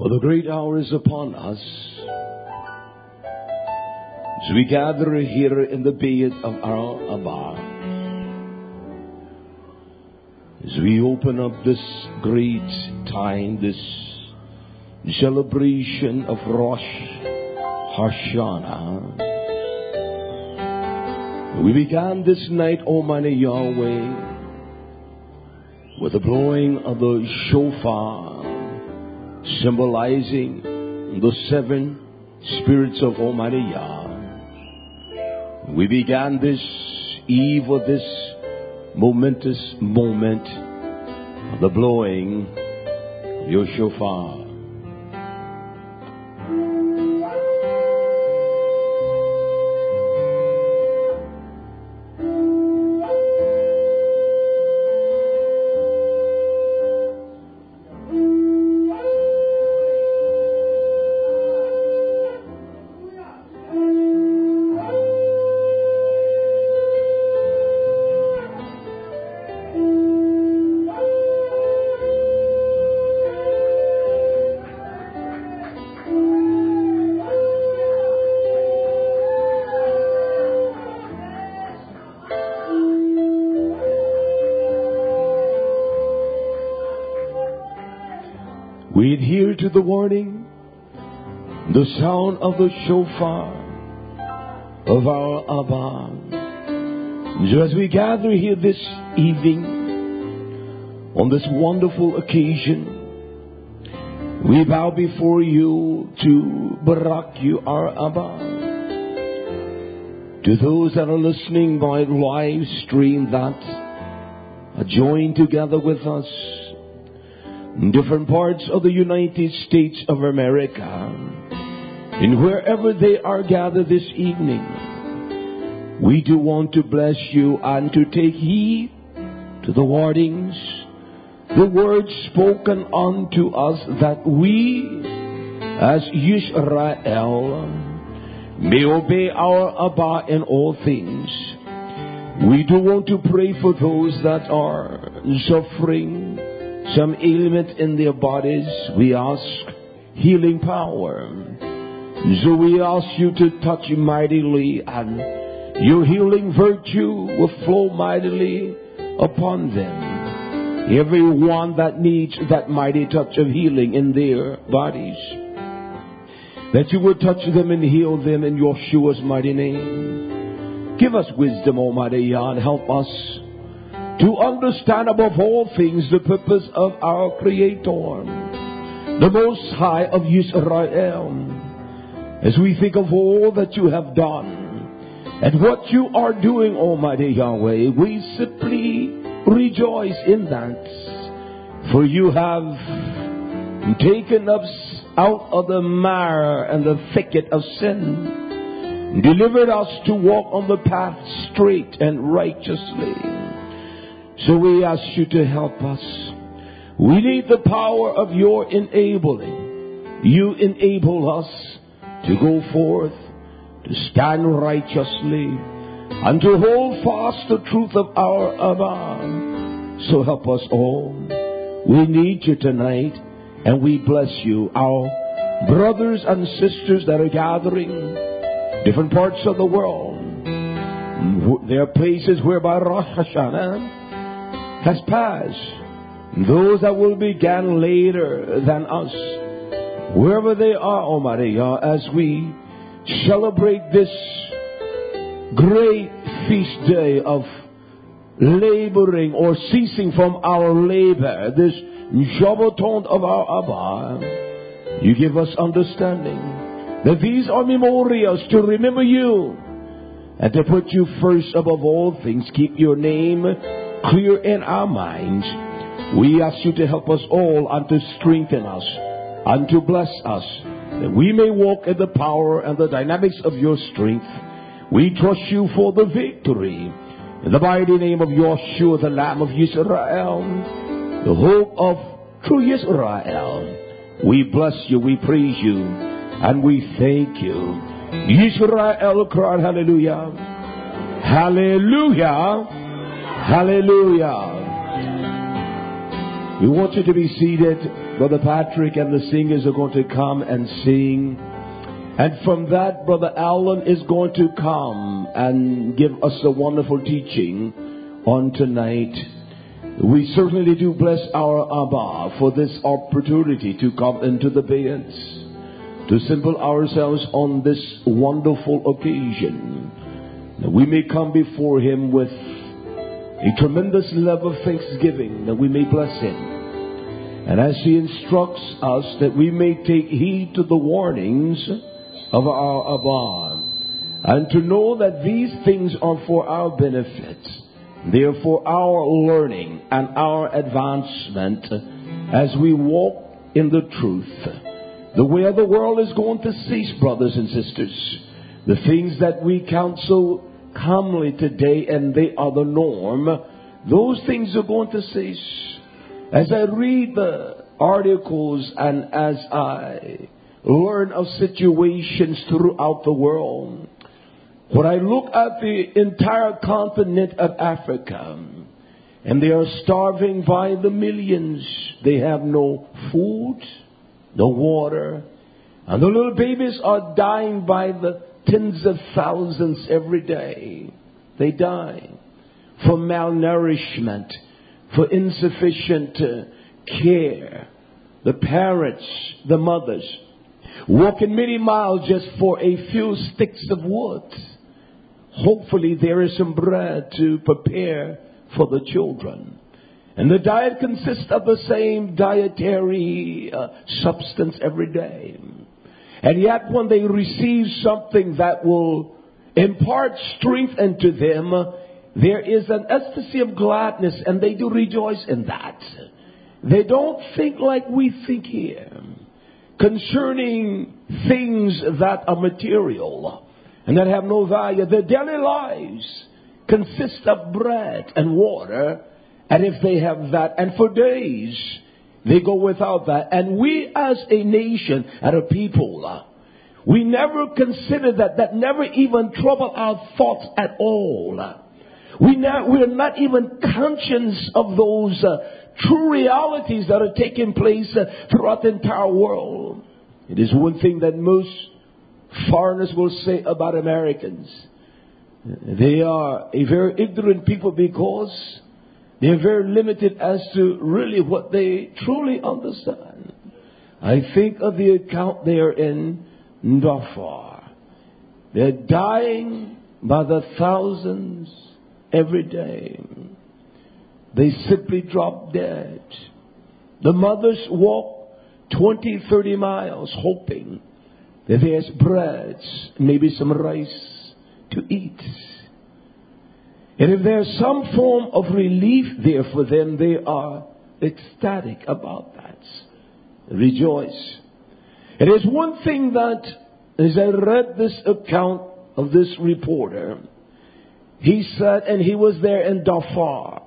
For the great hour is upon us as we gather here in the Bayit of our Abba. As we open up this great time, this celebration of Rosh Hashanah, we began this night, Almighty Yahweh, with the blowing of the shofar, symbolizing the seven spirits of Almighty Yah. We began this eve of this momentous moment of the blowing of your shofar. We adhere to the warning, the sound of the shofar of our Abba. So as we gather here this evening, on this wonderful occasion, we bow before you to barak you, our Abba. To those that are listening by live stream that are joined together with us, in different parts of the United States of America, and wherever they are gathered this evening, we do want to bless you and to take heed to the warnings, the words spoken unto us, that we, as Yisrael, may obey our Abba in all things. We do want to pray for those that are suffering some ailment in their bodies. We ask healing power. So we ask you to touch mightily, and your healing virtue will flow mightily upon them. Everyone that needs that mighty touch of healing in their bodies, that you would touch them and heal them in Yeshua's mighty name. Give us wisdom, Almighty Yah, and help us to understand above all things the purpose of our Creator, the Most High of Yisrael. As we think of all that you have done and what you are doing, Almighty Yahweh, we simply rejoice in that. For you have taken us out of the mire and the thicket of sin, delivered us to walk on the path straight and righteously. So we ask you to help us. We need the power of your enabling. You enable us to go forth, to stand righteously, and to hold fast the truth of our Abba. So help us all. We need you tonight, and we bless you. Our brothers and sisters that are gathering different parts of the world, there are places whereby Rosh Hashanah has passed. Those that will begin later than us, wherever they are, Almighty Yah, as we celebrate this great feast day of laboring or ceasing from our labor, this Shabbaton of our Abba, you give us understanding that these are memorials to remember you and to put you first above all things. Keep your name clear in our minds. We ask you to help us all and to strengthen us and to bless us, that we may walk in the power and the dynamics of your strength. We trust you for the victory. In the mighty name of Yeshua, the Lamb of Israel, the hope of true Israel, we bless you, we praise you, and we thank you. Israel, cry hallelujah. Hallelujah. Hallelujah. We want you to be seated. Brother Patrick and the singers are going to come and sing. And from that, Brother Alan is going to come and give us a wonderful teaching on tonight. We certainly do bless our Abba for this opportunity to come into the Bayans, to assemble ourselves on this wonderful occasion, that we may come before Him with a tremendous love of thanksgiving, that we may bless Him. And as He instructs us, that we may take heed to the warnings of our Abba, and to know that these things are for our benefit. They are for our learning and our advancement as we walk in the truth. The way of the world is going to cease, brothers and sisters. The things that we count so commonly today, and they are the norm, those things are going to cease. As I read the articles and as I learn of situations throughout the world, when I look at the entire continent of Africa, and they are starving by the millions. They have no food, no water, and the little babies are dying by the tens of thousands every day. They die for malnourishment, for insufficient care. The parents, the mothers, walking many miles just for a few sticks of wood. Hopefully there is some bread to prepare for the children. And the diet consists of the same dietary substance every day. And yet when they receive something that will impart strength into them, there is an ecstasy of gladness, and they do rejoice in that. They don't think like we think here concerning things that are material and that have no value. Their daily lives consist of bread and water, and if they have that, and for days they go without that. And we as a nation and a people, we never consider that never even trouble our thoughts at all. We are not even conscious of those true realities that are taking place throughout the entire world. It is one thing that most foreigners will say about Americans. They are a very ignorant people because they are very limited as to really what they truly understand. I think of the account there in Darfur. They're dying by the thousands every day. They simply drop dead. The mothers walk 20, 30 miles hoping that there's bread, maybe some rice to eat. And if there's some form of relief there for them, they are ecstatic about that. Rejoice. It is one thing that, as I read this account of this reporter, he said, and he was there in Darfur,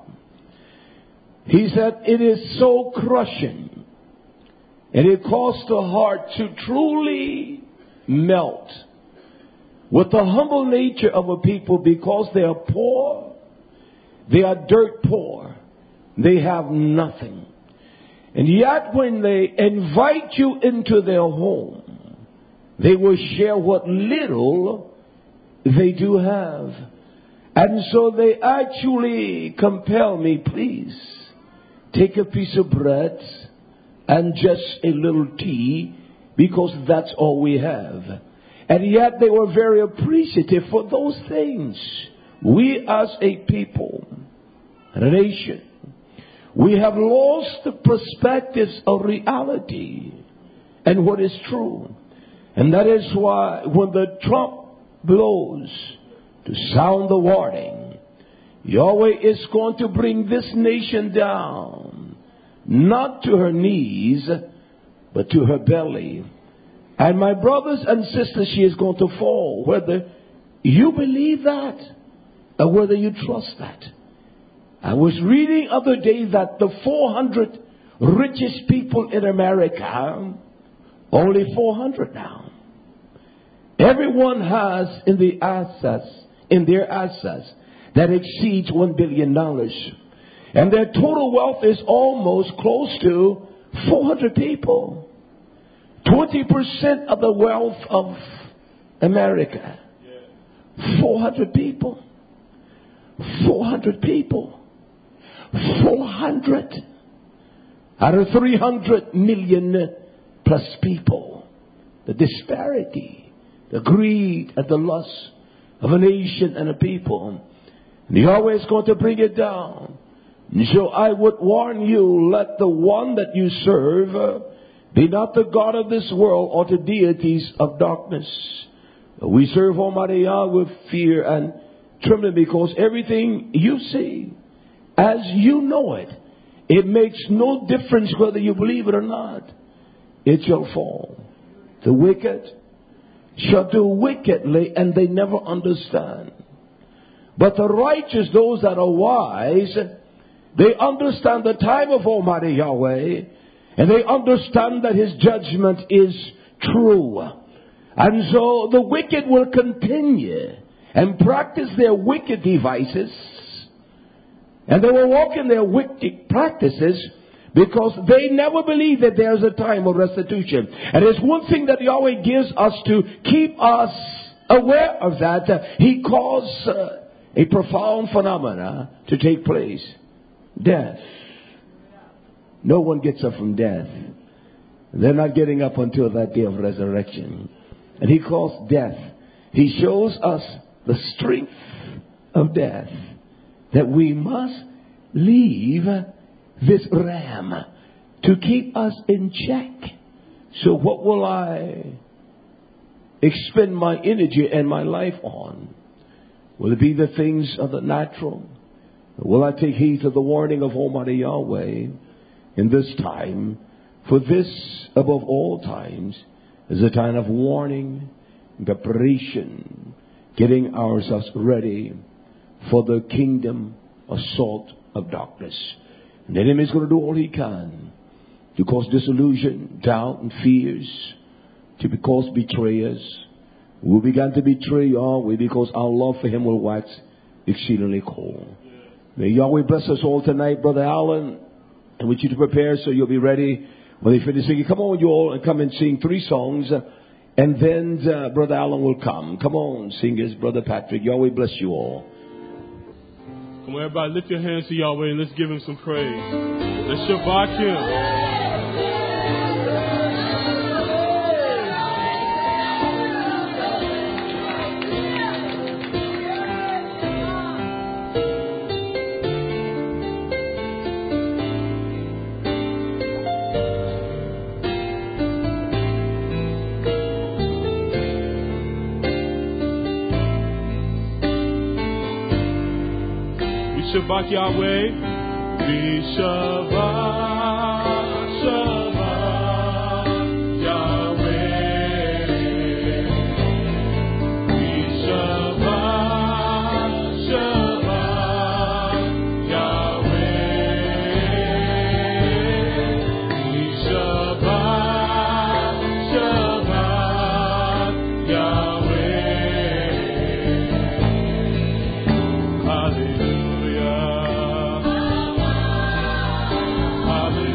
he said, it is so crushing, and it caused the heart to truly melt with the humble nature of a people, because they are poor, they are dirt poor, they have nothing. And yet when they invite you into their home, they will share what little they do have. And so they actually compel me, please, take a piece of bread and just a little tea, because that's all we have. And yet they were very appreciative for those things. We as a people, a nation, we have lost the perspectives of reality and what is true. And that is why when the trump blows to sound the warning, Yahweh is going to bring this nation down, not to her knees, but to her belly. And my brothers and sisters, she is going to fall, whether you believe that or whether you trust that. I was reading other day that the 400 richest people in America, only 400 now. Everyone has in their assets that exceeds $1 billion. And their total wealth is almost close to 400 people. 20% of the wealth of America. 400 people. 400 people. 400 out of 300 million plus people. The disparity, the greed and the lust of a nation and a people. And Yahweh is going to bring it down. And so I would warn you, let the one that you serve be not the God of this world or the deities of darkness. We serve Almighty Yahweh with fear and trembling, because everything you see, as you know it, it makes no difference whether you believe it or not. It shall fall. The wicked shall do wickedly, and they never understand. But the righteous, those that are wise, they understand the time of Almighty Yahweh, and they understand that His judgment is true. And so the wicked will continue and practice their wicked devices, and they will walk in their wicked practices, because they never believe that there's a time of restitution. And there's one thing that Yahweh gives us to keep us aware of that. He calls a profound phenomena to take place. Death. No one gets up from death. They're not getting up until that day of resurrection. And He calls death. He shows us the strength of death, that we must leave this ram to keep us in check. So what will I expend my energy and my life on? Will it be the things of the natural? Or will I take heed to the warning of Almighty Yahweh in this time? For this, above all times, is a time of warning, preparation, getting ourselves ready for the kingdom assault of darkness. And the enemy is going to do all he can to cause disillusion, doubt, and fears, to cause betrayers. We began to betray Yahweh because our love for Him will wax exceedingly cold. May Yahweh bless us all tonight, Brother Allen. I want you to prepare so you'll be ready when they finish singing. Come on, you all, and come and sing 3 songs. And then Brother Allen will come. Come on, singers, Brother Patrick. Yahweh bless you all. Come on, everybody, lift your hands to Yahweh and let's give Him some praise. Let's Shabbat Him. Shabbat Yahweh, we Shabbat, Shabbat Yahweh, we Shabbat, Shabbat Yahweh, we Shabbat, Shabbat Yahweh, Hallelujah. Hallelujah.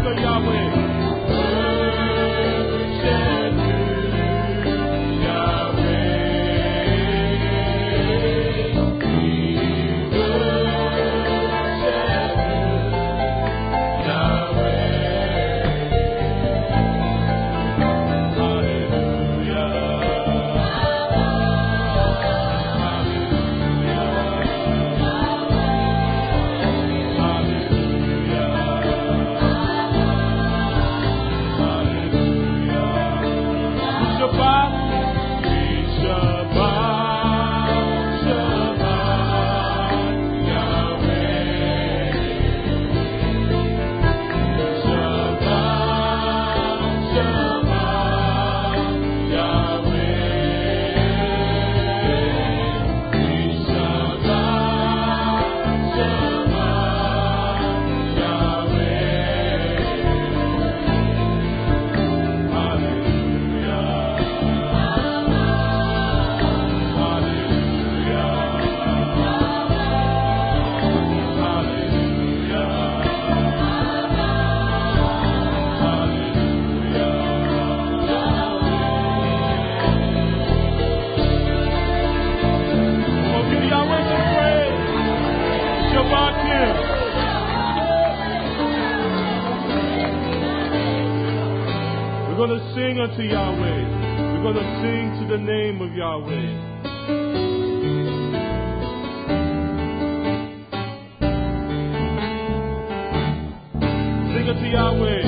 unto Yahweh. We're going to sing unto Yahweh. We're going to sing to the name of Yahweh. Sing unto Yahweh.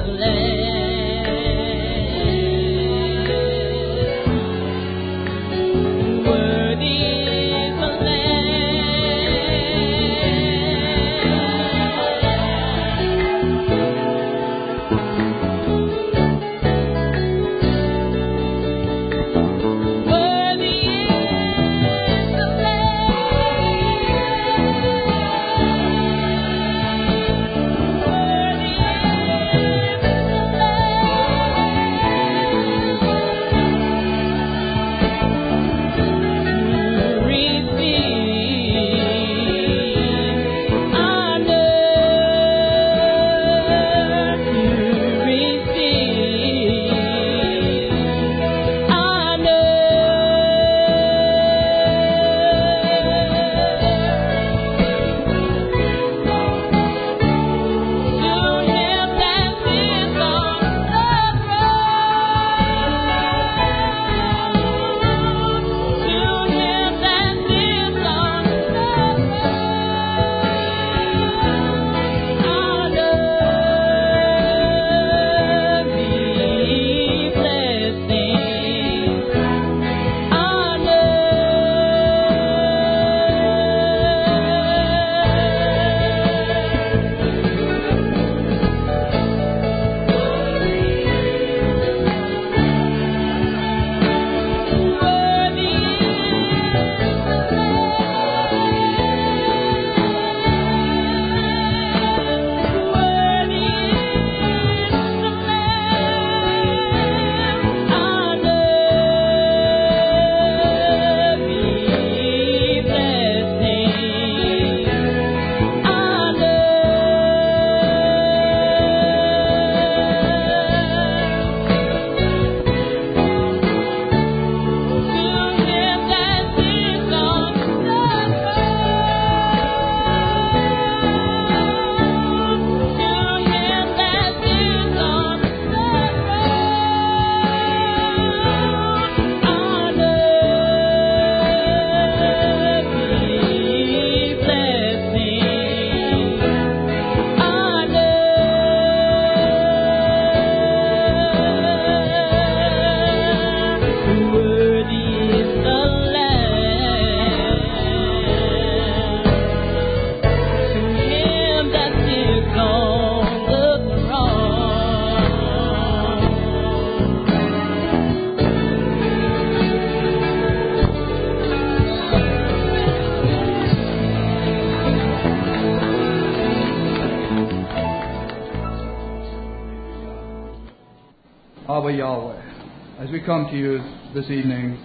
Abba Yahweh, as we come to you this evening,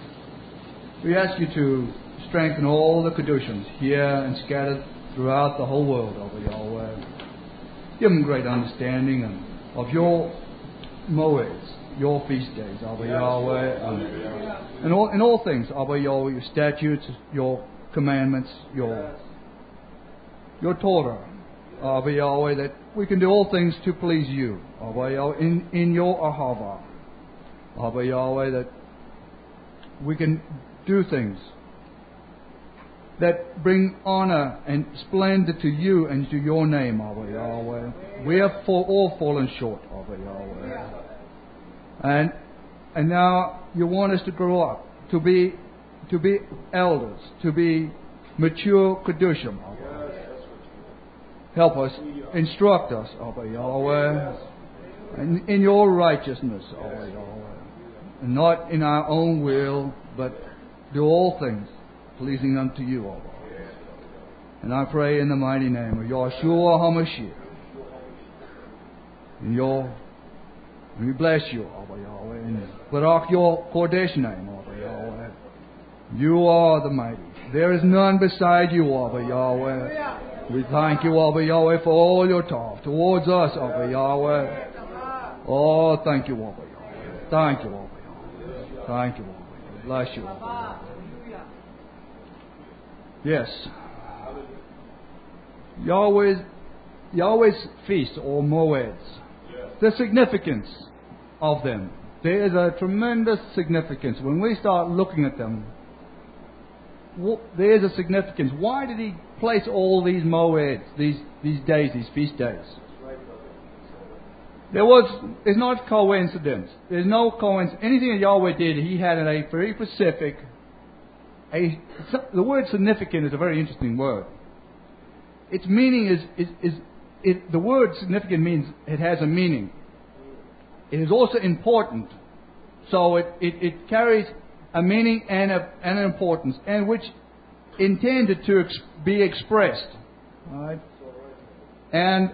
we ask you to strengthen all the Kedushans here and scattered throughout the whole world, Abba Yahweh. Give them great understanding of your moeds, your feast days, Abba Yahweh, and in all things, Abba Yahweh, your statutes, your commandments, your Torah, Abba Yahweh, that we can do all things to please you, Abba Yahweh, in your Ahava, Abba Yahweh, that we can do things that bring honor and splendor to you and to your name, Abba Yahweh. We have all fallen short, Abba Yahweh. And now you want us to grow up, to be elders, to be mature Kedushim, Abba. Help us, instruct us, Abba Yahweh, in your righteousness, Abba Yahweh. And not in our own will, but do all things pleasing unto you, Abba. And I pray in the mighty name of Yahshua HaMashiach. And we bless you, Abba Yahweh, and Barak your Kodesh name, Abba Yahweh. You are the mighty. There is none beside you, Abba Yahweh. We thank you, Abba Yahweh, for all your talk towards us, Abba Yahweh. Oh, thank you, Abba Yahweh. Thank you, Abba Yahweh. Thank you, Abba. Bless you, Abba. Yes. Yahweh's feast or moeds. The significance of them. There is a tremendous significance. When we start looking at them, there is a significance. Why did he place all these moeds, these days, these feast days? It's not coincidence. There's no coincidence. Anything that Yahweh did, He had in a very specific. The word significant is a very interesting word. Its meaning the word significant means it has a meaning. It is also important. So it carries a meaning and an importance, and which intended to be expressed. Right? And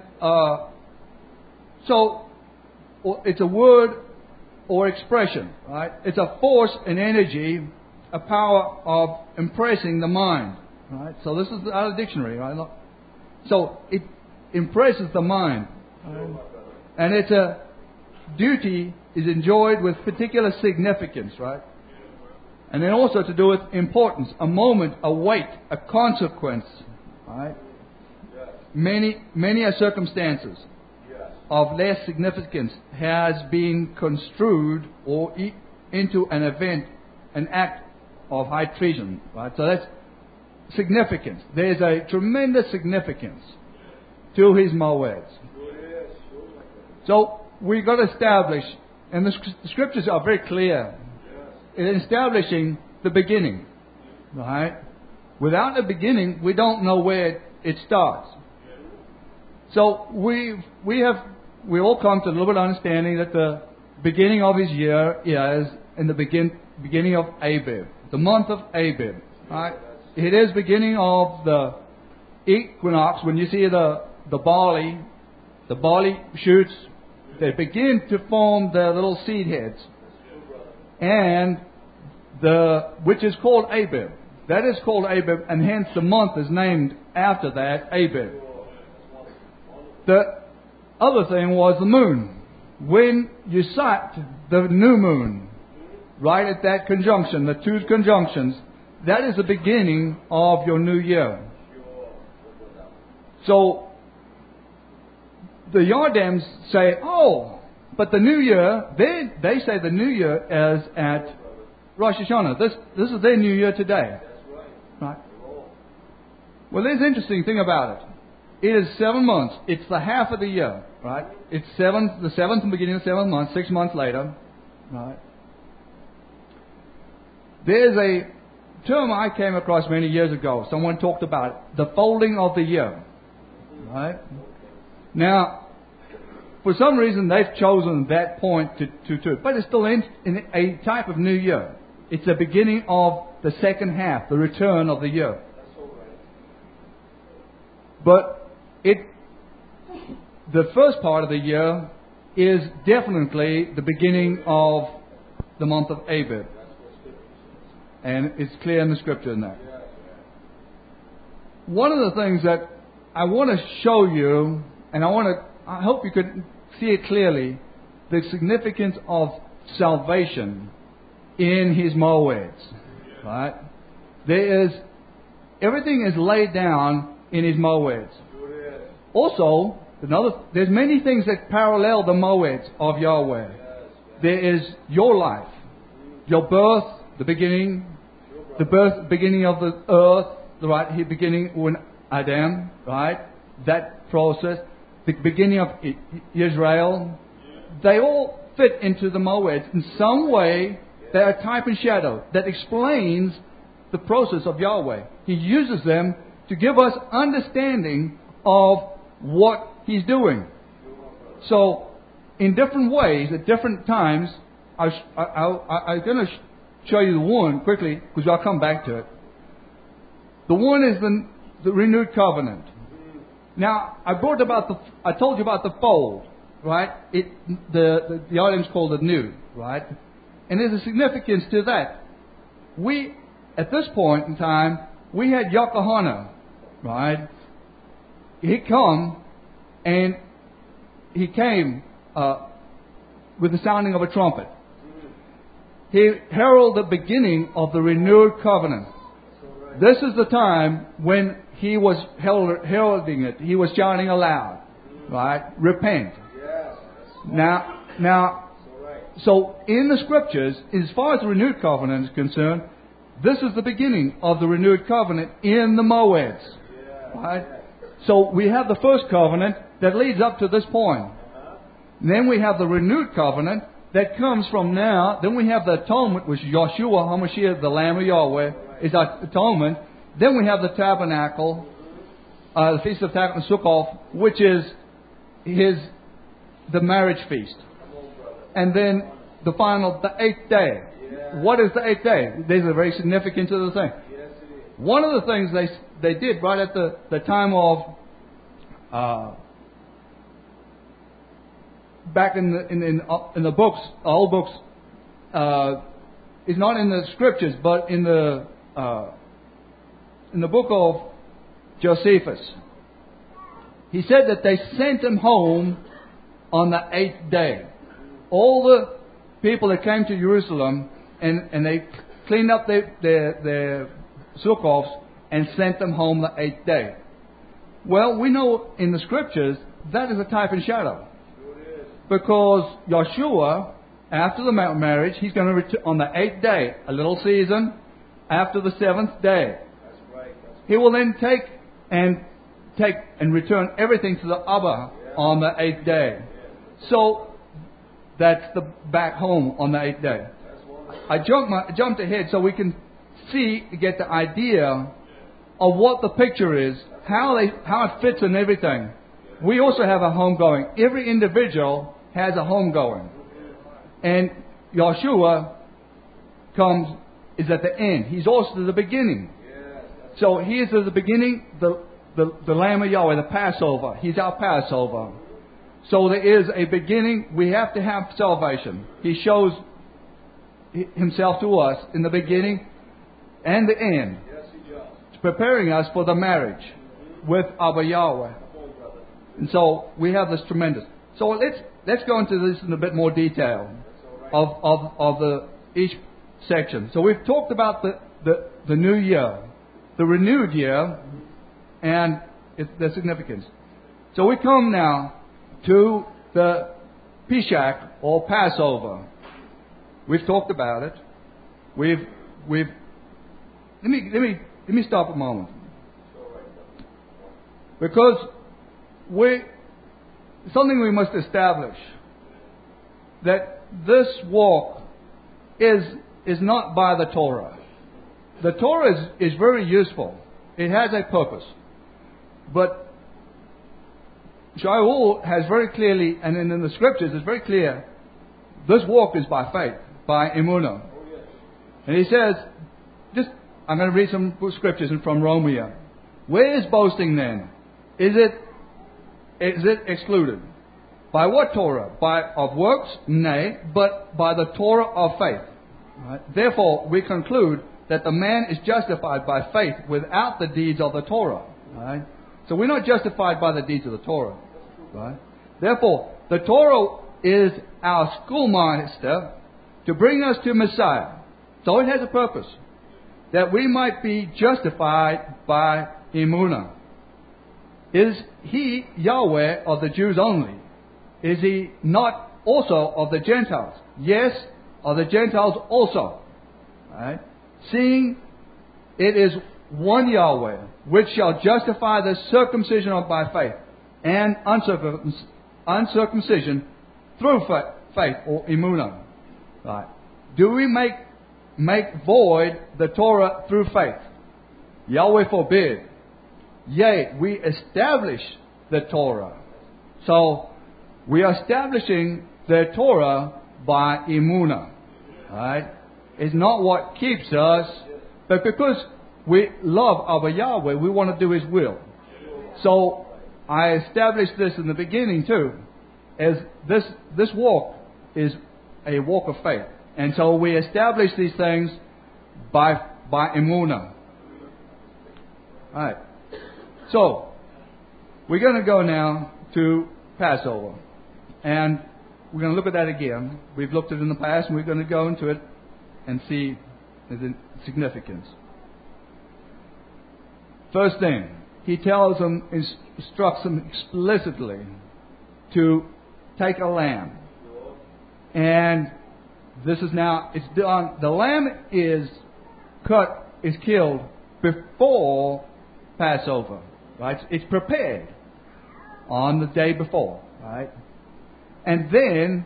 so it's a word or expression. Right? It's a force and energy, a power of impressing the mind. Right? So this is out of the dictionary. Right? So it impresses the mind. Right? And it's a duty is enjoyed with particular significance. Right? And then also to do with importance, a moment, a weight, a consequence. Right? Many circumstances of less significance has been construed or into an event, an act of high treason. Right? So that's significance. There's a tremendous significance to His moeds. So we've got to establish, and the scriptures are very clear in establishing the beginning. Right? Without a beginning, we don't know where it starts. So we all come to a little bit of understanding that the beginning of His year is in the beginning of Abib, the month of Abib. Right? It is beginning of the equinox. When you see the barley shoots, they begin to form their little seed heads, and which is called Abib. That is called Abib, and hence the month is named after that, Abib. The other thing was the moon. When you sight the new moon, right at that conjunction, the two conjunctions, that is the beginning of your new year. So the Yardems say, oh, but the new year, they say the new year is at Rosh Hashanah. This is their new year today. Right? Well, there's an interesting thing about it. It is 7 months. It's the half of the year, right? It's the seventh and beginning of the 7th month, 6 months later, right? There's a term I came across many years ago. Someone talked about it, the folding of the year, right? Now, for some reason, they've chosen that point to it, but it's still in a type of new year. It's the beginning of the second half, the return of the year. But the first part of the year is definitely the beginning of the month of Abib. And it's clear in the scripture in that. One of the things that I want to show you, and I hope you could see it clearly, the significance of salvation in His moeds. Right? Everything is laid down in His moeds. Also, there's many things that parallel the moeds of Yahweh. There is your life, your birth, the beginning of the earth, right? The beginning when Adam, right? That process, the beginning of Israel. They all fit into the moeds in some way. They are type and shadow that explains the process of Yahweh. He uses them to give us understanding of what He's doing. So, in different ways, at different times, I'm going to show you the one quickly, because I'll come back to it. The one is the renewed covenant. Now, I told you about the fold, right? The items called the new, right? And there's a significance to that. At this point in time, we had Yokohana, right? He came with the sounding of a trumpet. He heralded the beginning of the renewed covenant. This is the time when he was heralding it. He was shouting aloud, right? Repent. Now, so in the scriptures, as far as the renewed covenant is concerned, this is the beginning of the renewed covenant in the moeds, right? So we have the first covenant that leads up to this point. Then we have the renewed covenant that comes from now. Then we have the atonement, which Yahshua HaMashiach, the Lamb of Yahweh, is our atonement. Then we have the tabernacle, the Feast of Tabernacles and Sukkot, which is the marriage feast. And then the 8th day. What is the 8th day? There's a very significance to the thing. One of the things they did right at the time of back in the books, old books, is not in the scriptures, but in the book of Josephus. He said that they sent him home on the 8th day. All the people that came to Jerusalem and they cleaned up their Sukkoths and sent them home the 8th day. Well, we know in the scriptures that is a type and shadow. Because Yahshua, after the marriage, he's going to return on the 8th day, a little season, after the 7th day. He will then take and return everything to the Abba on the 8th day. So that's the back home on the 8th day. I jumped ahead so we can get the idea of what the picture is, how it fits in everything. We also have a homegoing. Every individual has a homegoing. And Yahshua is at the end. He's also the beginning. So he is at the beginning, the Lamb of Yahweh, the Passover. He's our Passover. So there is a beginning. We have to have salvation. He shows himself to us in the beginning and the end. Preparing us for the marriage with Abba Yahweh. And so we have this tremendous. So let's go into this in a bit more detail of each section. So we've talked about the new year, the renewed year, and the significance. So we come now to the Pesach or Passover. We've talked about it. Let me stop a moment. Because something we must establish, that this walk is not by the Torah. The Torah is very useful. It has a purpose. But Shaul has very clearly, and in the scriptures it's very clear, this walk is by faith, by emunah. And he says, I'm going to read some scriptures from Romania. Where is boasting then? Is it excluded? By what Torah? Of works? Nay, but by the Torah of faith. Right? Therefore, we conclude that the man is justified by faith without the deeds of the Torah. Right? So we're not justified by the deeds of the Torah. Right? Therefore, the Torah is our schoolmaster to bring us to Messiah. So it has a purpose. That we might be justified by emunah. Is he Yahweh of the Jews only? Is he not also of the Gentiles? Yes, of the Gentiles also. Right? Seeing it is one Yahweh, which shall justify the circumcision by faith and uncircumcision through faith or emunah. Right? Do we make void the Torah through faith? Yahweh forbid. Yea, we establish the Torah. So we are establishing the Torah by emunah. Right? It's not what keeps us, but because we love Abba Yahweh, we want to do His will. So I established this in the beginning too, as this walk is a walk of faith. And so we establish these things by emunah. Alright. So, we're going to go now to Passover. And we're going to look at that again. We've looked at it in the past, and we're going to go into it and see the significance. First thing, he tells them, instructs them explicitly to take a lamb. And this is now, it's done. The lamb is killed before Passover, right? It's prepared on the day before, right? And then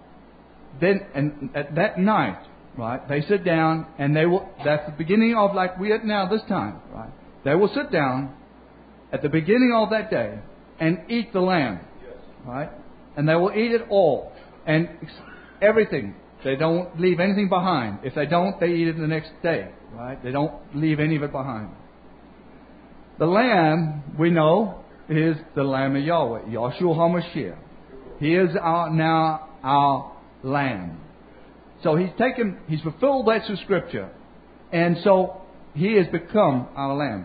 at that night, right, they sit down and that's the beginning of like we are now this time, right? They will sit down at the beginning of that day and eat the lamb, right? And they will eat it all and everything. They don't leave anything behind. If they don't, they eat it the next day, right? They don't leave any of it behind. The lamb, we know, is the Lamb of Yahweh, Yahshua HaMashiach. He is now our Lamb. So he's fulfilled that through Scripture. And so he has become our Lamb.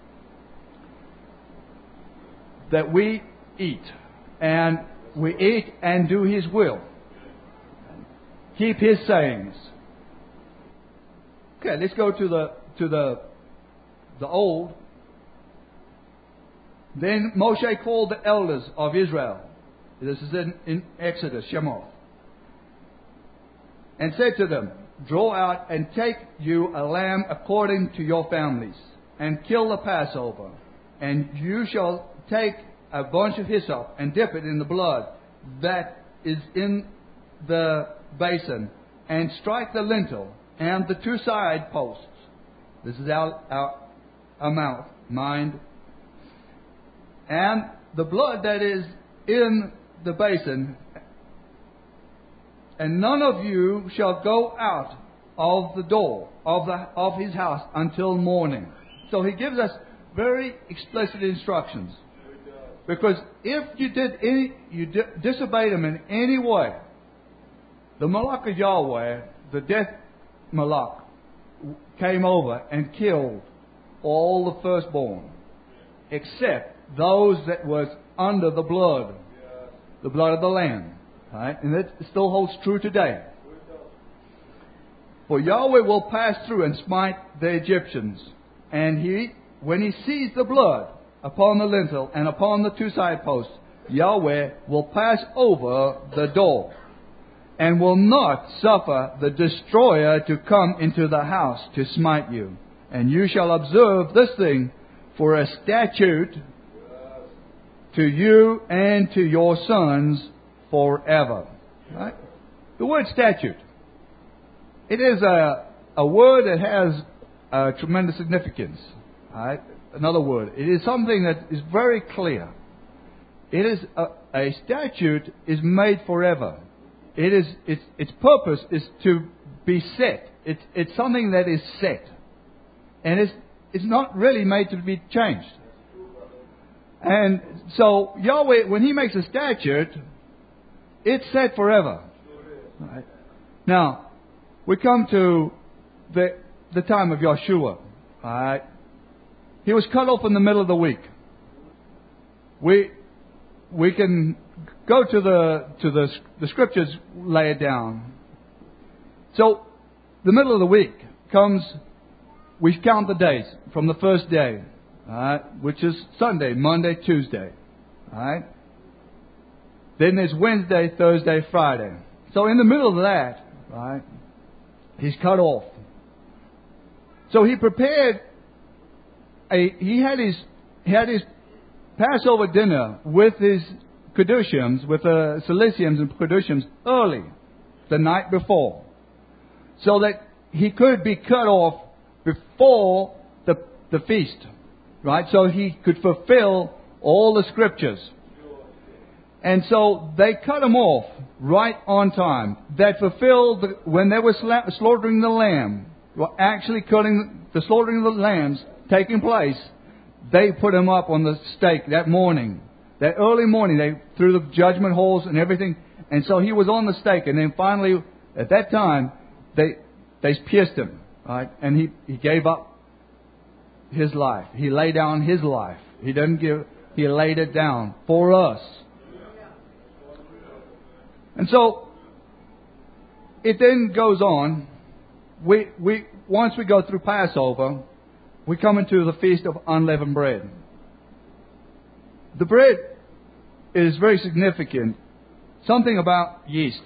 That we eat. And we eat and do His will. Keep His sayings. Okay, let's go to the old. Then Moshe called the elders of Israel. This is in Exodus, Shemoth. And said to them, draw out and take you a lamb according to your families, and kill the Passover. And you shall take a bunch of hyssop and dip it in the blood that is in the basin, and strike the lintel and the two side posts. This is our mouth, mind. And the blood that is in the basin, and none of you shall go out of the door of his house until morning. So he gives us very explicit instructions. Because if you disobeyed him in any way, the Malach of Yahweh, the death Malach, came over and killed all the firstborn, except those that was under the blood of the Lamb. Right? And that still holds true today. For Yahweh will pass through and smite the Egyptians. And when he sees the blood upon the lintel and upon the two side posts, Yahweh will pass over the door, and will not suffer the destroyer to come into the house to smite you. And you shall observe this thing for a statute to you and to your sons forever. Right? The word statute. It is a word that has a tremendous significance. Right? Another word. It is something that is very clear. It is a statute is made forever. Its purpose is to be set. It's something that is set, and it's not really made to be changed. And so Yahweh, when He makes a statute, it's set forever. Right. Now we come to the time of Yeshua. Right. He was cut off in the middle of the week. We can go to the scriptures, lay it down. So the middle of the week comes. We count the days from the first day, which is Sunday, Monday, Tuesday. Right? Then there's Wednesday, Thursday, Friday. So in the middle of that, right, He's cut off. So He prepared. He had his Passover dinner with his Kedushim, with the Siliciums and Kedushim early, the night before, so that he could be cut off before the feast, right? So he could fulfill all the scriptures. And so they cut him off right on time. That fulfilled when they were slaughtering the lamb, were actually the slaughtering of the lambs taking place. They put him up on the stake that morning. That early morning, they threw the judgment halls and everything. And so he was on the stake. And then finally, at that time, they pierced him. Right? And he gave up his life. He laid down his life. He laid it down for us. And so, it then goes on. Once we go through Passover, we come into the Feast of Unleavened Bread. The bread is very significant. Something about yeast.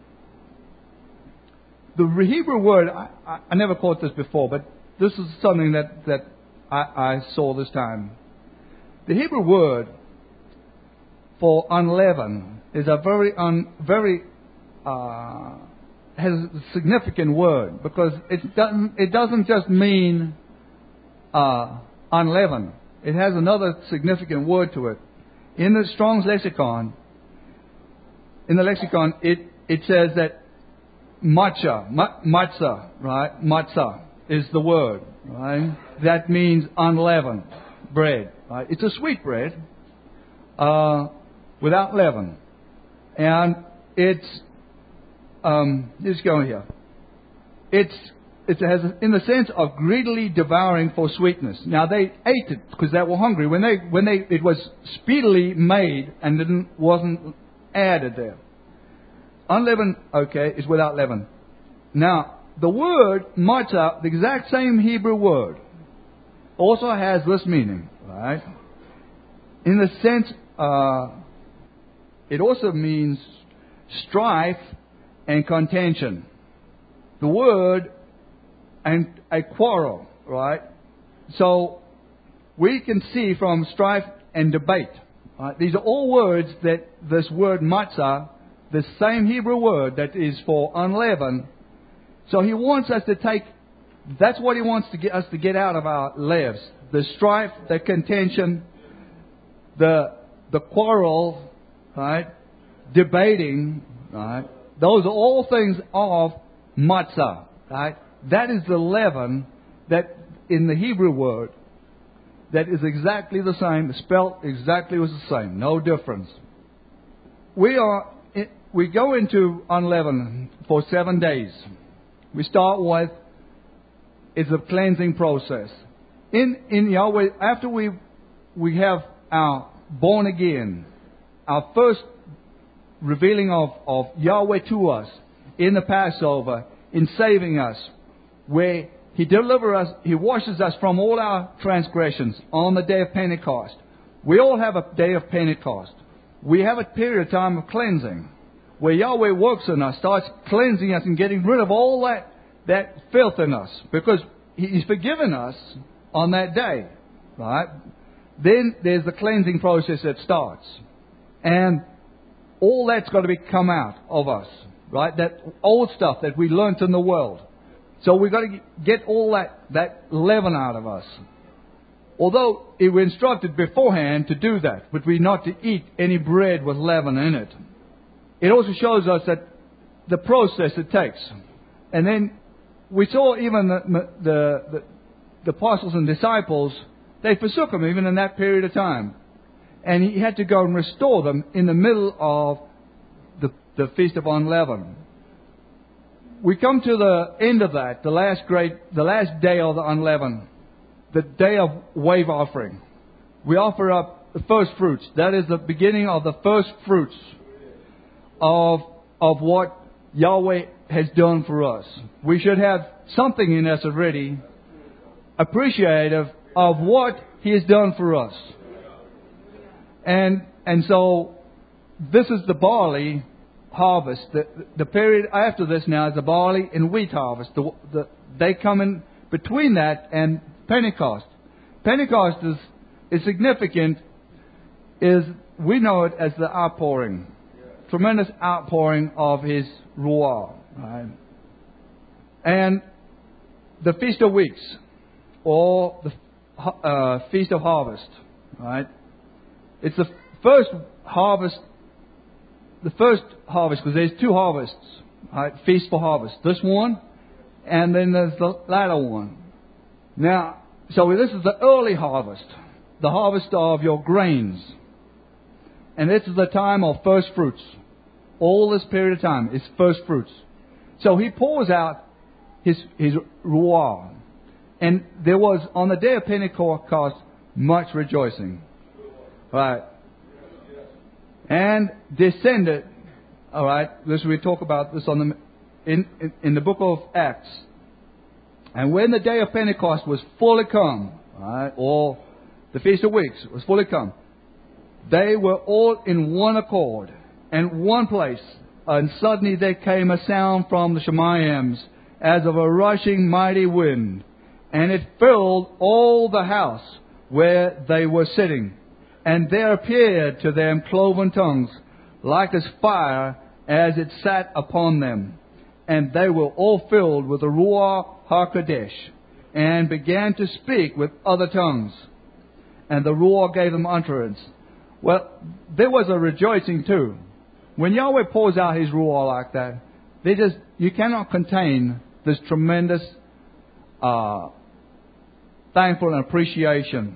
The Hebrew word, I never caught this before, but this is something that I saw this time. The Hebrew word for unleavened is a very has a significant word, because it doesn't just mean unleavened. It has another significant word to it. In the Strong's lexicon, it says that matzah, right? Matzah is the word, right? That means unleavened bread, right? It's a sweet bread without leaven, and it's let's go here. It has in the sense of greedily devouring for sweetness. Now they ate it because they were hungry. When it was speedily made and wasn't added there. Unleavened, okay, is without leaven. Now the word matzah, the exact same Hebrew word, also has this meaning, right? In the sense, it also means strife and contention. The word and a quarrel, right? So we can see from strife and debate. Right? These are all words that this word matzah, the same Hebrew word that is for unleavened. So he wants us to take, that's what he wants to get us to get out of our lives. The strife, the contention, the quarrel, right? Debating, right? Those are all things of matzah, right? That is the leaven that in the Hebrew word that is exactly the same, spelled exactly was the same, no difference. We go into unleavened for 7 days. We start with, it's a cleansing process. In Yahweh, after we have our born again, our first revealing of Yahweh to us in the Passover, in saving us, where He delivers us, He washes us from all our transgressions on the day of Pentecost. We all have a day of Pentecost. We have a period of time of cleansing, where Yahweh works in us, starts cleansing us and getting rid of all that filth in us, because He's forgiven us on that day, right? Then there's the cleansing process that starts. And all that's got to come out of us, right? That old stuff that we learnt in the world. So we've got to get all that leaven out of us. Although we were instructed beforehand to do that, but we're not to eat any bread with leaven in it. It also shows us that the process it takes. And then we saw even the apostles and disciples, they forsook Him even in that period of time. And He had to go and restore them in the middle of the Feast of Unleavened. We come to the end of that, the last day of the Unleavened, the day of wave offering. We offer up the first fruits. That is the beginning of the first fruits of what Yahweh has done for us. We should have something in us already appreciative of what He has done for us. And so this is the barley harvest. The period after this now is the barley and wheat harvest. They come in between that and Pentecost. Pentecost is significant. We know it as the outpouring, tremendous outpouring of His Ruah, right? And the Feast of Weeks, or the Feast of Harvest, right? It's the first harvest, because there's two harvests, right? Feast for harvest. This one, and then there's the latter one. Now, so this is the early harvest, the harvest of your grains. And this is the time of first fruits. All this period of time is first fruits. So He pours out His Ruah. And there was, on the day of Pentecost, much rejoicing. Right. And descended. All right. This we talk about this in the book of Acts. And when the day of Pentecost was fully come, right, or the Feast of Weeks was fully come, they were all in one accord and one place. And suddenly there came a sound from the Shemaims as of a rushing mighty wind, and it filled all the house where they were sitting. And there appeared to them cloven tongues, like as fire, as it sat upon them. And they were all filled with the Ruach HaKodesh, and began to speak with other tongues. And the Ruach gave them utterance. Well, there was a rejoicing too. When Yahweh pours out His Ruach like that, you cannot contain this tremendous thankful and appreciation.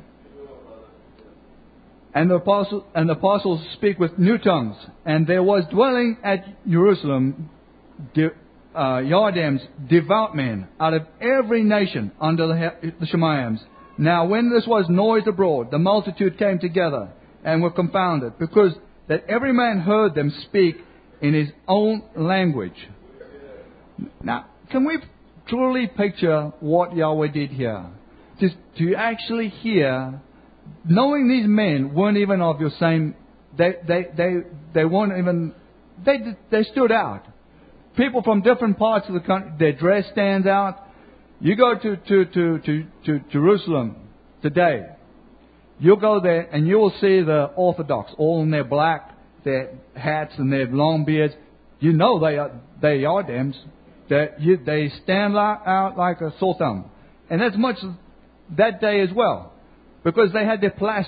And the apostles speak with new tongues. And there was dwelling at Jerusalem Yardems, devout men, out of every nation under the Shemaims. Now when this was noised abroad, the multitude came together and were confounded, because that every man heard them speak in his own language. Now, can we truly picture what Yahweh did here? To actually hear, knowing these men weren't even of your same, they weren't even, they stood out. People from different parts of the country, their dress stands out. You go to Jerusalem today, you'll go there and you will see the Orthodox, all in their black, their hats and their long beards. You know they are Yardems. They stand out like a sore thumb. And that's much that day as well, because they had their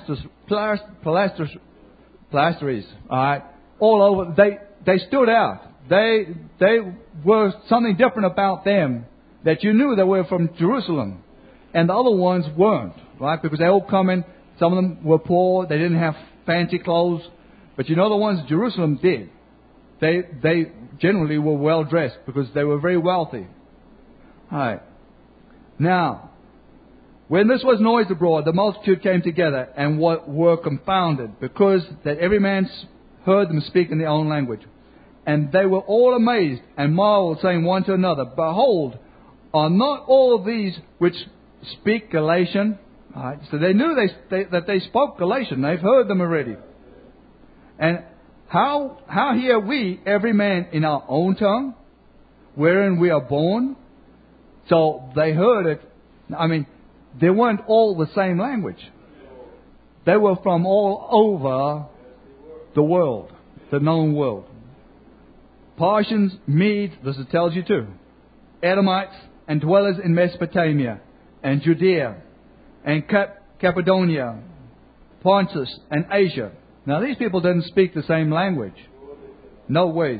plasteries, all right, all over. They stood out. They were something different about them, that you knew they were from Jerusalem, and the other ones weren't, right? Because they all come in. Some of them were poor. They didn't have fancy clothes, but you know the ones Jerusalem did. They generally were well dressed because they were very wealthy. All right. Now, when this was noised abroad, the multitude came together and were confounded, because that every man heard them speak in their own language. And they were all amazed and marveled, saying one to another, Behold, are not all these which speak Galatian? Right. So they knew that they spoke Galatian. They've heard them already. And how hear we, every man in our own tongue, wherein we are born? So they heard it. I mean, they weren't all the same language. They were from all over the world, the known world. Parthians, Medes, this tells you too, Edomites, and dwellers in Mesopotamia, and Judea, and Cappadocia, Pontus, and Asia. Now these people didn't speak the same language. No ways.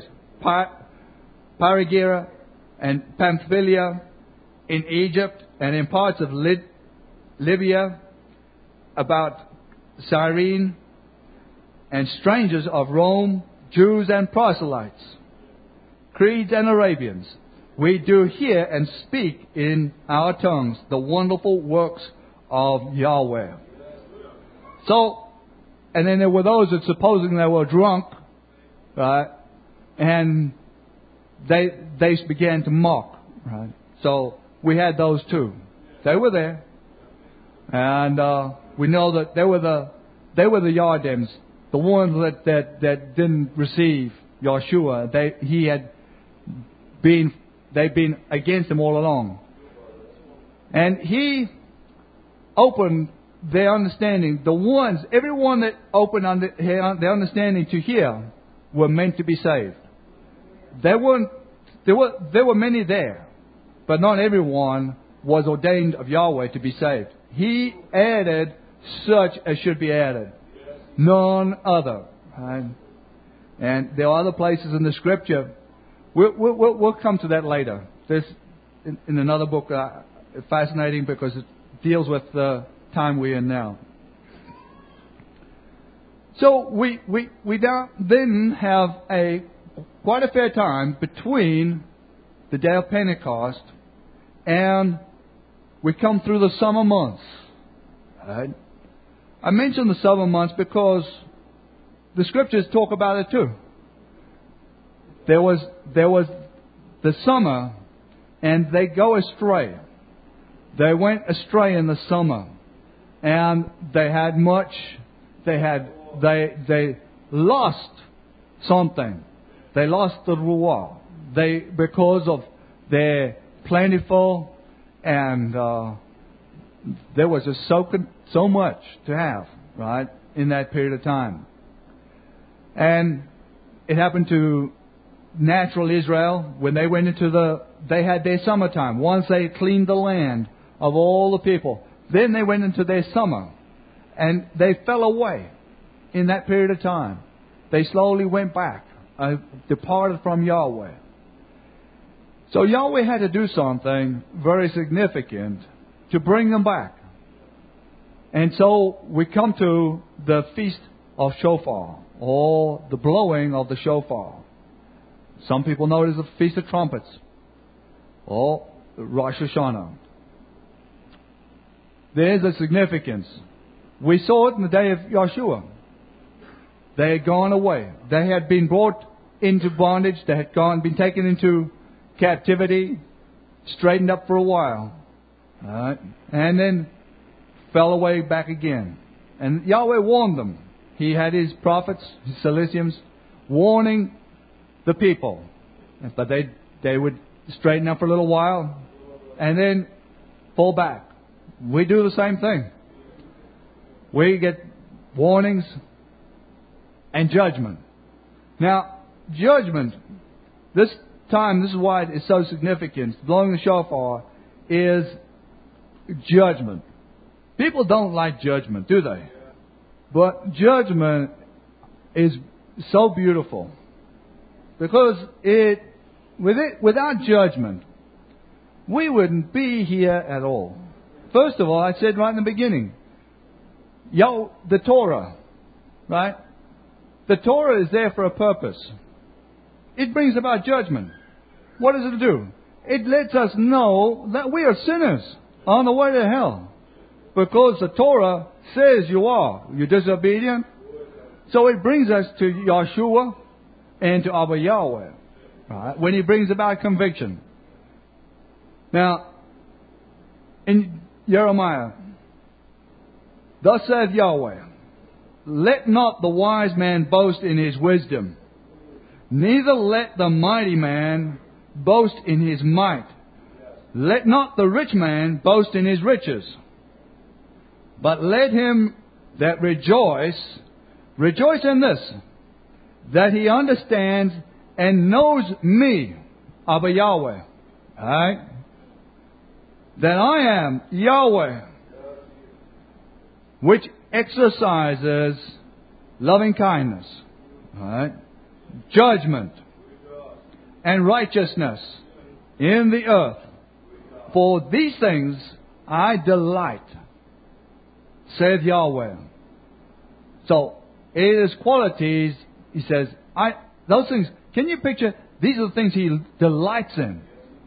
Phrygia and Pamphylia, in Egypt, and in parts of Libya, about Cyrene, and strangers of Rome, Jews and proselytes, Creeds and Arabians. We do hear and speak in our tongues the wonderful works of Yahweh. So, and then there were those that supposing they were drunk, right? And they began to mock, right? So we had those too. They were there, and we know that they were the Yardems, the ones that didn't receive Yeshua. They've been against him all along. And he opened their understanding. Everyone that opened their understanding to hear were meant to be saved. There were many there, but not everyone was ordained of Yahweh to be saved. He added such as should be added. None other. And there are other places in the Scripture. We'll come to that later. This in another book, fascinating because it deals with the time we're in now. So we then have quite a fair time between the day of Pentecost and we come through the summer months. Right? I mention the summer months because the Scriptures talk about it too. There was the summer, and they go astray. They went astray in the summer, and they had much. They lost something. They lost the ruah. Because of their plentiful, and there was just so much to have, right, in that period of time. And it happened to natural Israel when they went into they had their summertime. Once they cleaned the land of all the people, then they went into their summer. And they fell away in that period of time. They slowly went back, departed from Yahweh. So Yahweh had to do something very significant to bring them back. And so we come to the Feast of Shofar, or the blowing of the shofar. Some people know it as the Feast of Trumpets, or Rosh Hashanah. There's a significance. We saw it in the day of Yeshua. They had gone away. They had been brought into bondage. They had been taken into captivity, straightened up for a while, and then fell away back again. And Yahweh warned them. He had His prophets, His Silesians, warning the people. But they would straighten up for a little while and then fall back. We do the same thing. We get warnings and judgment. Now, judgment, this time, this is why it is so significant. Blowing the shofar is judgment. People don't like judgment, do they? But judgment is so beautiful. Because without judgment, we wouldn't be here at all. First of all, I said right in the beginning, the Torah, right? The Torah is there for a purpose. It brings about judgment. What does it do? It lets us know that we are sinners on the way to hell. Because the Torah says you are. You're disobedient. So it brings us to Yeshua and to Abba Yahweh. Right? When He brings about conviction. Now, in Jeremiah, thus saith Yahweh, let not the wise man boast in his wisdom, neither let the mighty man boast in his might. Let not the rich man boast in his riches, but let him that rejoice in this, that he understands and knows me, Abba Yahweh. Alright? That I am Yahweh, which exercises loving kindness, right, judgment, and righteousness in the earth. For these things I delight, saith Yahweh. So, it is qualities, He says, those things, can you picture, these are the things He delights in.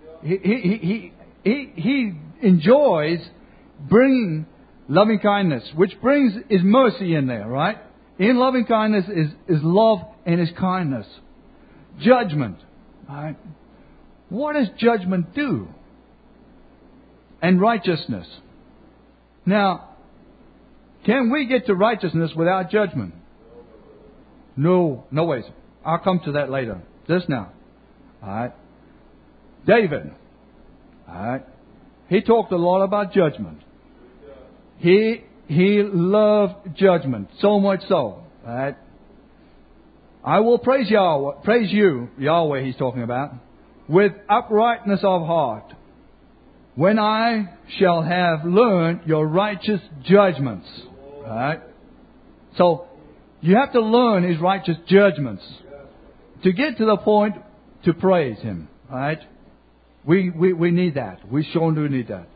He enjoys bringing loving kindness, which brings His mercy in there, right? In loving kindness is love and His kindness. Judgment, right? What does judgment do? And righteousness. Now, can we get to righteousness without judgment? No ways. I'll come to that later. Just now. Alright. David. Alright. He talked a lot about judgment. He loved judgment, so much so. Right? I will praise you, Yahweh He's talking about, with uprightness of heart, when I shall have learned your righteous judgments. Right? So, you have to learn His righteous judgments to get to the point to praise Him. Right? We need that. We sure do need that.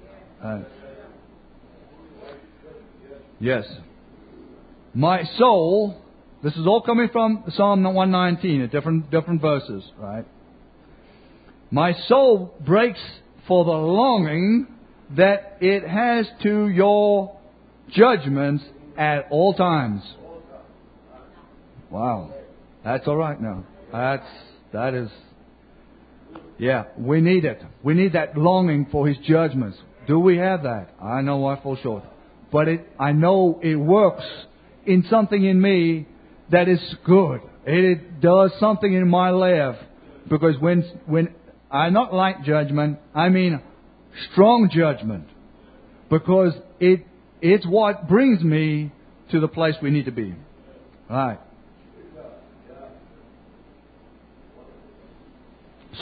Yes. My soul, this is all coming from Psalm 119, different verses, right? My soul breaks for the longing that it has to your judgments at all times. Wow. That's all right now. That is, yeah, we need it. We need that longing for His judgments. Do we have that? I know I fall short. But I know it works in something in me that is good. It does something in my life. Because when I not like judgment, I mean strong judgment. Because it's what brings me to the place we need to be. Right.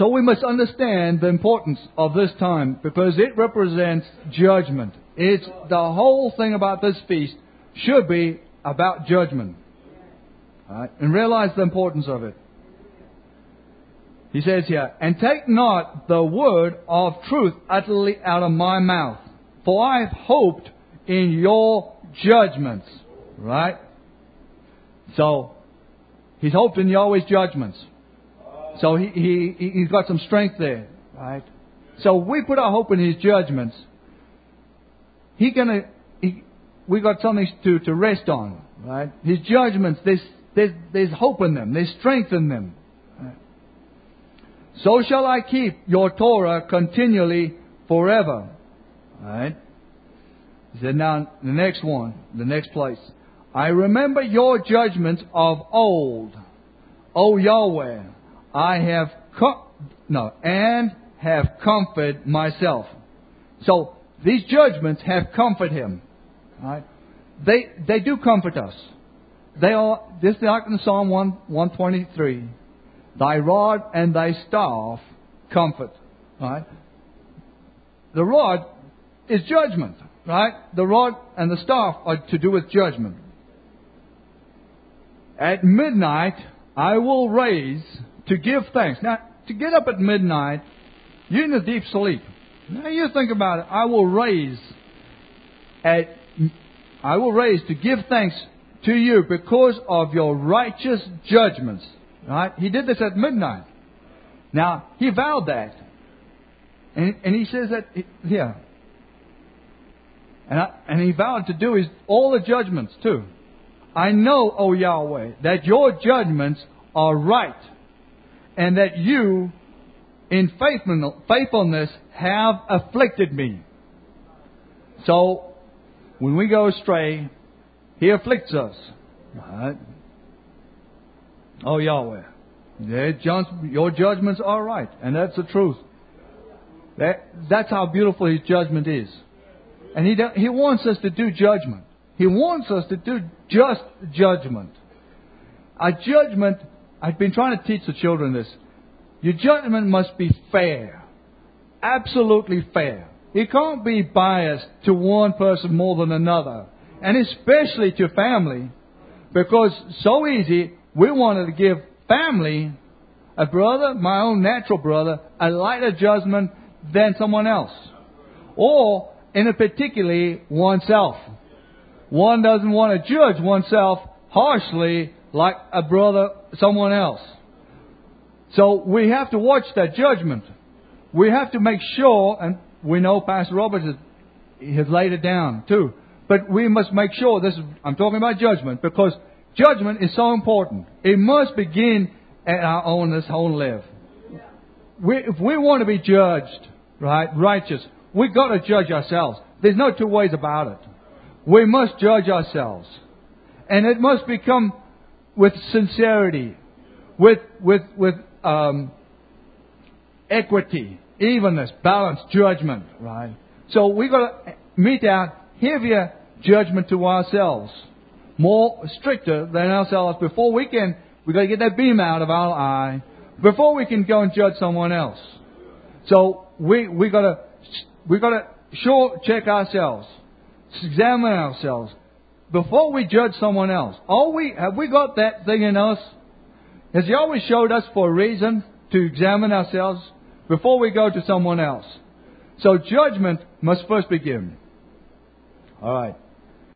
So we must understand the importance of this time because it represents judgment. It's the whole thing about this feast should be about judgment. All right? And realize the importance of it. He says here, and take not the word of truth utterly out of my mouth, for I have hoped in your judgments. Right? So, he's hoped in Yahweh's judgments. So he's got some strength there. Right? So we put our hope in His judgments. We got something to rest on. Right? His judgments, there's hope in them. There's strength in them. So shall I keep your Torah continually forever. Alright? He said now, the next one, the next place. I remember your judgments of old. O Yahweh, I have comforted myself. So, these judgments have comforted him. Alright? They do comfort us. They are, this is like in Psalm 123. Thy rod and thy staff comfort. Right? The rod is judgment. Right? The rod and the staff are to do with judgment. At midnight I will raise to give thanks. Now, to get up at midnight, you're in a deep sleep. Now you think about it. I will raise to give thanks to you because of your righteous judgments. Right? He did this at midnight. Now, he vowed that. And he says that here. And he vowed to do all the judgments too. I know, O Yahweh, that your judgments are right. And that you, in faithfulness, have afflicted me. So, when we go astray, He afflicts us. Right? Oh Yahweh, your judgments are right, and that's the truth. That's how beautiful His judgment is. And He wants us to do judgment. He wants us to do just judgment. Our judgment, I've been trying to teach the children this. Your judgment must be fair. Absolutely fair. It can't be biased to one person more than another. And especially to family. Because so easy, we wanted to give family, a brother, my own natural brother, a lighter judgment than someone else. Or, in a particularly, oneself. One doesn't want to judge oneself harshly like a brother, someone else. So we have to watch that judgment. We have to make sure, and we know Pastor Roberts has laid it down too, but we must make sure, I'm talking about judgment, because judgment is so important. It must begin at our own live. If we want to be judged, right, righteous, we've got to judge ourselves. There's no two ways about it. We must judge ourselves. And it must become with sincerity, with equity, evenness, balance, judgment, right? So we've got to mete out heavier judgment to ourselves. More stricter than ourselves before we've got to get that beam out of our eye before we can go and judge someone else. So we got to check ourselves, examine ourselves before we judge someone else. Have we got that thing in us? Has He always showed us for a reason to examine ourselves before we go to someone else? So judgment must first begin. All right.